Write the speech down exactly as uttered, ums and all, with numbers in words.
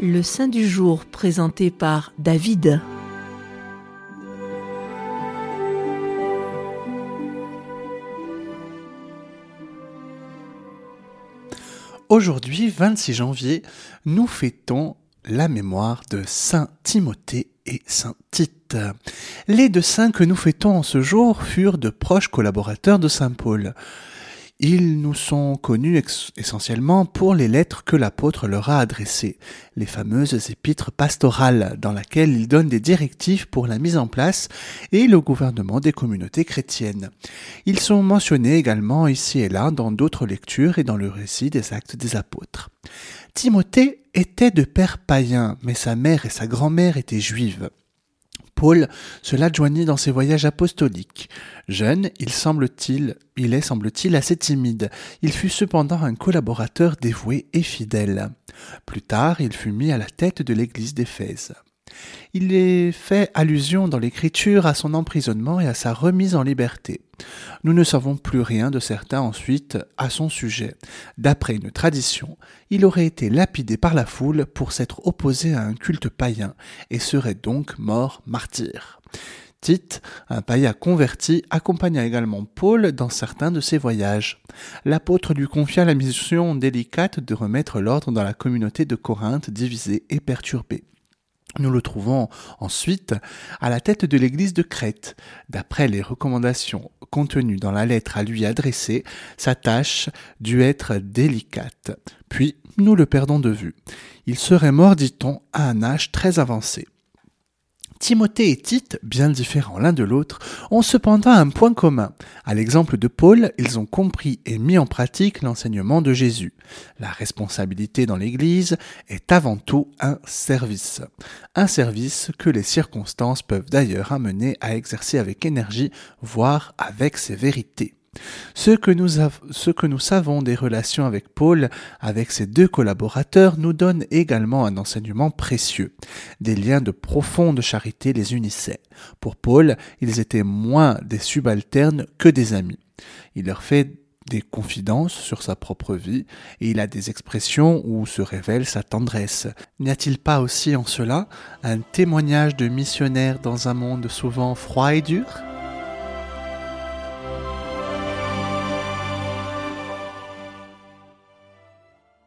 Le saint du jour présenté par David. Aujourd'hui, vingt-six janvier, nous fêtons la mémoire de saint Timothée et saint Tite. Les deux saints que nous fêtons en ce jour furent de proches collaborateurs de saint Paul. Ils nous sont connus ex- essentiellement pour les lettres que l'apôtre leur a adressées, les fameuses épîtres pastorales, dans lesquelles il donne des directives pour la mise en place et le gouvernement des communautés chrétiennes. Ils sont mentionnés également ici et là dans d'autres lectures et dans le récit des Actes des Apôtres. Timothée était de père païen, mais sa mère et sa grand-mère étaient juives. Paul se l'adjoignit dans ses voyages apostoliques. Jeune, il semble-t-il, il est, semble-t-il, assez timide. Il fut cependant un collaborateur dévoué et fidèle. Plus tard, il fut mis à la tête de l'église d'Éphèse. Il est fait allusion dans l'Écriture à son emprisonnement et à sa remise en liberté. Nous ne savons plus rien de certain ensuite à son sujet. D'après une tradition, il aurait été lapidé par la foule pour s'être opposé à un culte païen et serait donc mort martyr. Tite, un païen converti, accompagna également Paul dans certains de ses voyages. L'apôtre lui confia la mission délicate de remettre l'ordre dans la communauté de Corinthe divisée et perturbée. Nous le trouvons ensuite à la tête de l'église de Crète. D'après les recommandations contenues dans la lettre à lui adressée, sa tâche dut être délicate. Puis, nous le perdons de vue. Il serait mort, dit-on, à un âge très avancé. Timothée et Tite, bien différents l'un de l'autre, ont cependant un point commun. À l'exemple de Paul, ils ont compris et mis en pratique l'enseignement de Jésus. La responsabilité dans l'Église est avant tout un service. Un service que les circonstances peuvent d'ailleurs amener à exercer avec énergie, voire avec sévérité. Ce que, nous av- ce que nous savons des relations avec Paul, avec ses deux collaborateurs, nous donne également un enseignement précieux. Des liens de profonde charité les unissaient. Pour Paul, ils étaient moins des subalternes que des amis. Il leur fait des confidences sur sa propre vie et il a des expressions où se révèle sa tendresse. N'y a-t-il pas aussi en cela un témoignage de missionnaire dans un monde souvent froid et dur ?